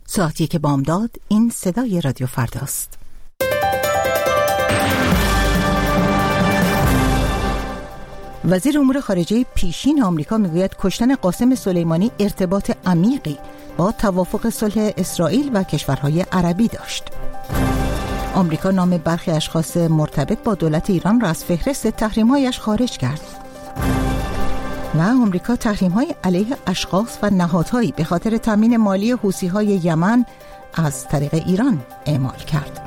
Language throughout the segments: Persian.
ساعتی که بامداد، این صدای رادیو فرداست. وزیر امور خارجه پیشین آمریکا میگوید کشتن قاسم سلیمانی ارتباط عمیقی با توافق صلح اسرائیل و کشورهای عربی داشت. آمریکا نام برخی اشخاص مرتبط با دولت ایران را از فهرست تحریم‌هایش خارج کرد. و آمریکا تحریم‌های علیه اشخاص و نهادهایی به خاطر تامین مالی حوثی‌های یمن از طریق ایران اعمال کرد.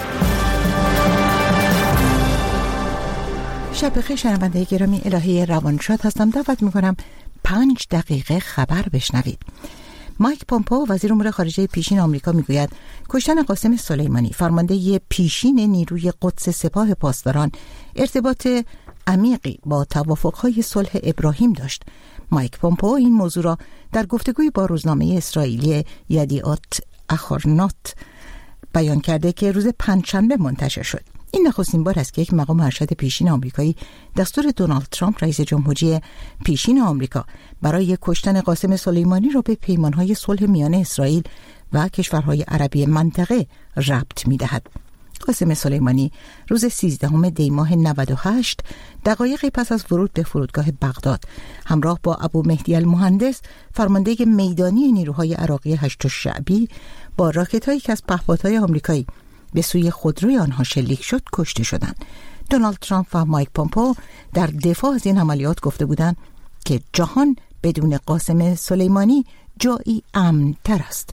شب بخیر شنونده گرامی، الهی روانشاد هستم. دعوت می‌کنم 5 دقیقه خبر بشنوید. مایک پومپئو وزیر امور خارجه پیشین آمریکا میگوید کشتن قاسم سلیمانی فرمانده پیشین نیروی قدس سپاه پاسداران ارتباط عمیقی با توافق‌های صلح ابراهیم داشت. مایک پومپئو این موضوع را در گفتگوی با روزنامه اسرائیلی یدیعات اخرنوت بیان کرده که روز پنجشنبه منتشر شد. این نخستین بار است که یک مقام ارشد پیشین آمریکایی دستور دونالد ترامپ رئیس جمهوری پیشین آمریکا برای کشتن قاسم سلیمانی را به پیمانهای صلح میان اسرائیل و کشورهای عربی منطقه ربط می‌دهد. قاسم سلیمانی روز 13 دی ماه 98 دقایقی پس از ورود به فرودگاه بغداد همراه با ابو مهدی المهندس فرمانده میدانی نیروهای عراقی هشت شعبی با راکت‌هایی که از پهپادهای آمریکایی به سوی خودروی آنها شلیک شد کشته شدند. دونالد ترامپ و مایک پومپئو در دفاع از این عملیات گفته بودند که جهان بدون قاسم سلیمانی جایی امن‌تر است.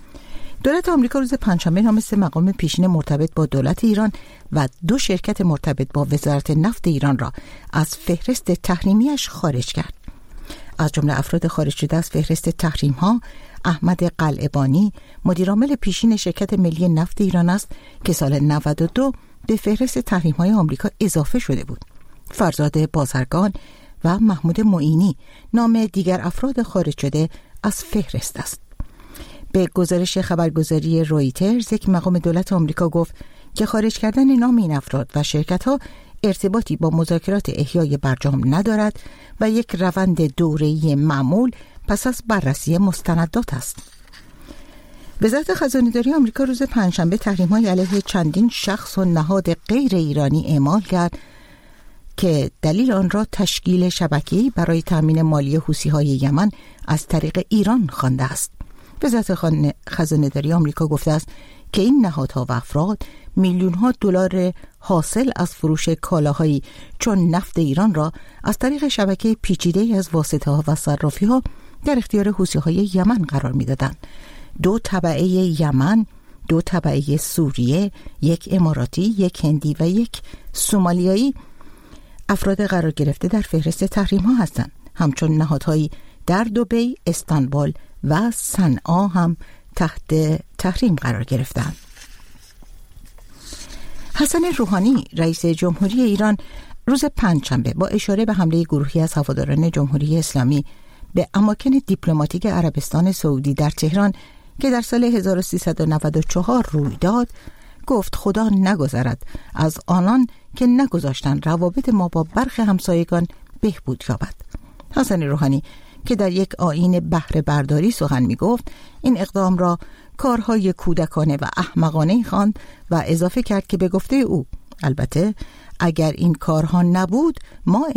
دولت آمریکا روز پنجشنبه نام 3 مقام پیشین مرتبط با دولت ایران و 2 شرکت مرتبط با وزارت نفت ایران را از فهرست تحریمیش خارج کرد. از جمله افراد خارج شده از فهرست تحریم‌ها احمد قلعه‌بانی مدیرعامل پیشین شرکت ملی نفت ایران است که سال 92 به فهرست تحریم‌های آمریکا اضافه شده بود. فرزاد بازرگان و محمود معینی نام دیگر افراد خارج شده از فهرست است. به گزارش خبرگزاری رویترز یک مقام دولت آمریکا گفت که خارج کردن نام این افراد و شرکت‌ها ارتباطی با مذاکرات احیای برجام ندارد و یک روند دوره‌ای معمول پس از بررسی مستندات است. وزارت خزانه‌داری آمریکا روز پنجشنبه تحریم‌های علیه چندین شخص و نهاد غیر ایرانی اعمال کرد که دلیل آن را تشکیل شبکه‌ای برای تامین مالی حوثی‌های یمن از طریق ایران خوانده است. وزارت خزانه‌داری آمریکا گفته است که این نهادها و افراد میلیون‌ها دلار حاصل از فروش کالاهایی چون نفت ایران را از طریق شبکه پیچیده‌ای از واسطه‌ها و صرافی‌ها در اختیار حوثی‌های یمن قرار می‌دادند. 2 تبعه یمن، 2 تبعه سوریه، 1 اماراتی، 1 هندی و 1 سومالیایی افراد قرار گرفته در فهرست تحریم‌ها هستند. همچون نهادهایی در دبی، استانبول و صنعا هم تحت تحریم قرار گرفتند. حسن روحانی رئیس جمهوری ایران روز پنجشنبه با اشاره به حمله گروهی از هواداران جمهوری اسلامی به اماکن دیپلماتیک عربستان سعودی در تهران که در سال 1394 روی داد گفت خدا نگذرد از آنان که نگذاشتن روابط ما با برخی همسایگان بهبود یابد. حسن روحانی که در یک آیین بهره برداری سخن می گفت این اقدام را کارهای کودکانه و احمقانه خواند و اضافه کرد که به گفته او البته اگر این کارها نبود ما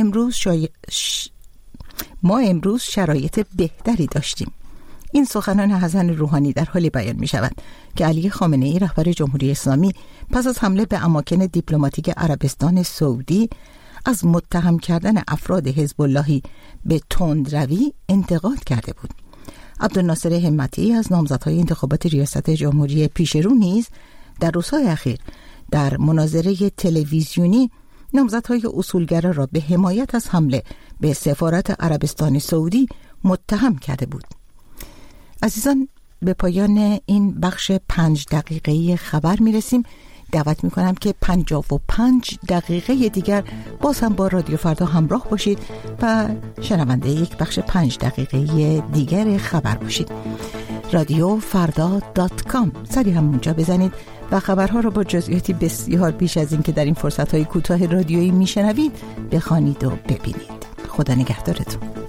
امروز شرایط بهتری داشتیم. این سخنان حسن روحانی در حالی بیان می شود که علی خامنه‌ای رهبر جمهوری اسلامی پس از حمله به اماکن دیپلماتیک عربستان سعودی از متهم کردن افراد حزب اللهی به تندروی انتقاد کرده بود. عبدالناصر همتی از نامزدهای انتخابات ریاست جمهوری پیشرو نیز در روزهای اخیر در مناظره تلویزیونی نامزدهای اصولگرا را به حمایت از حمله به سفارت عربستان سعودی متهم کرده بود. عزیزان، به پایان این بخش 5 دقیقه‌ای خبر میرسیم. دعوت میکنم که 55 دقیقه دیگر باز هم با رادیو فردا همراه باشید و شنونده یک بخش 5 دقیقه دیگر خبر باشید. radiofrda.com سری همونجا بزنید و خبرها رو با جزئیاتی بسیار بیش از این که در این فرصت‌های کوتاه رادیویی میشنوید بخوانید و ببینید. خدا نگهدارتون.